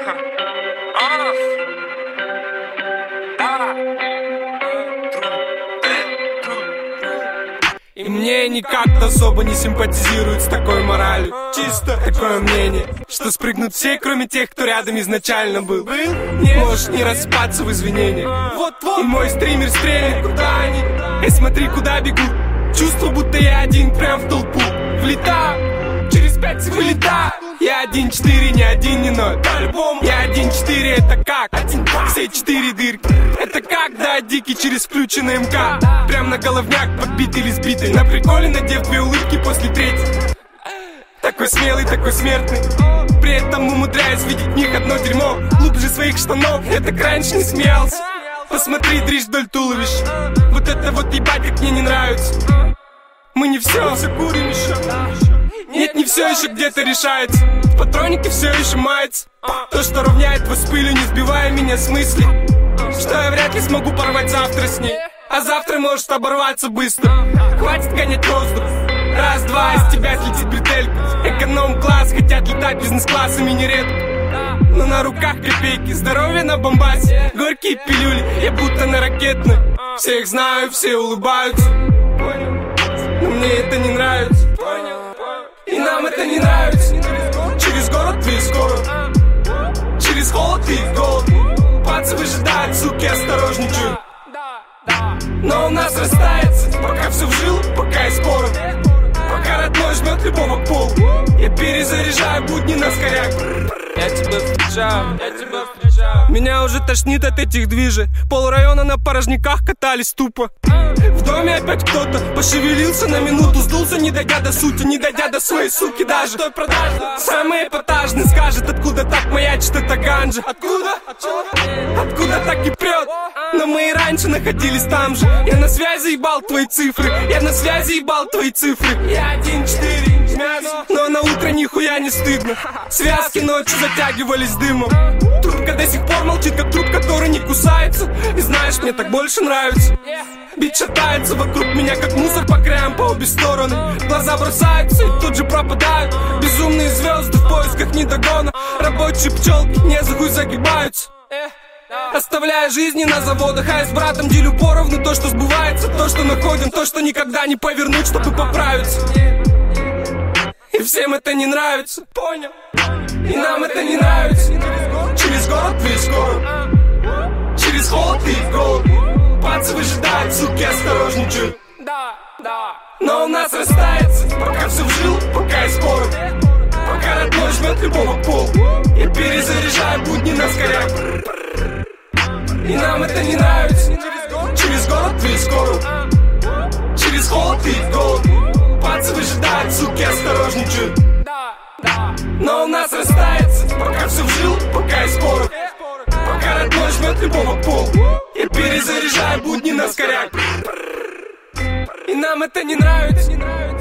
И мне никак-то особо не симпатизирует с такой моралью. Чисто такое мнение, что спрыгнут все, кроме тех, кто рядом изначально был. Можешь не распаться в извинениях. И мой стример стрелит, куда они? Эй, смотри, куда бегу. Чувство, будто я один прям в толпу. Влетаю, через 5 секунд вылетаю. Я 1-4, не 1, не 0. По-любому я 1-4, это как? Все 4 дырки. Это как, да, дикий через включенный МК. Прям на головняк подбитый или сбитый. На приколе надев 2 улыбки после 3-й. Такой смелый, такой смертный. При этом умудряюсь видеть в них одно дерьмо. Глубже своих штанов, я так раньше не смеялся. Посмотри, дрищ вдоль туловища. Вот это вот ебать, как мне не нравится. Мы не все курим еще. Нет, не все еще где-то решается. В патронике все еще мается. То, что равняет вас с пылью, не сбивая меня с мысли, что я вряд ли смогу порвать завтра с ней. А завтра может оборваться быстро. Хватит гонять воздух. Раз-два, из тебя слетит бретелька. Эконом-класс, хотят летать бизнес-классами нередко. Но на руках копейки, здоровье на бомбасе. Горькие пилюли, я будто на ракетной. Всех знаю, все улыбаются. Но мне это не нравится. И нам это не нравится. Через город весь город. Через холод и голод. Пацы выжидают, суки, осторожничают. Но у нас растается, пока все вжил, пока и споры. Пока родной жмет любого пола. Я перезаряжаю будни на скоряк. Я тебя встречаю, я тебя встречаю. Меня уже тошнит от этих движей. Пол района на порожняках катались тупо. В доме опять кто-то пошевелился на минуту. Сдулся, не дойдя до сути, не дойдя до своей суки даже. Самый эпатажный скажет, откуда так маячит эта ганжа. Откуда? Откуда так и прет? Но мы и раньше находились там же. Я на связи ебал твои цифры. Я на связи ебал твои цифры. Я 1-4, но на утро нихуя не стыдно. Связки ночью затягивались дымом. Трубка до сих пор молчит, как труп, который не кусается. И знаешь, мне так больше нравится. Бит шатается вокруг меня, как мусор по краям, по обе стороны. Глаза бросаются и тут же пропадают. Безумные звезды в поисках недогона. Рабочие пчелки не за хуй загибаются. Оставляя жизни на заводах, а я с братом делю поровну то, что сбывается, то, что находим, то, что никогда не повернуть, чтобы поправиться. И всем это не нравится, понял? И нам это не нравится. Через город весь город. Через холод и голод. Пацы выжидают, суки, осторожничают. Но у нас растается, пока все вжил, пока и споры. Пока родной жмет любого пола. Я перезаряжаю будни на скоряк. И нам это не нравится. Через город весь город. Через холод и голод. Пацы выжидают, суки, осторожничают. Но у нас растается, пока все вжил, пока и споры. Пока родной жмет любого пола. Я перезаряжаю будни на скоряк. И нам это не нравится.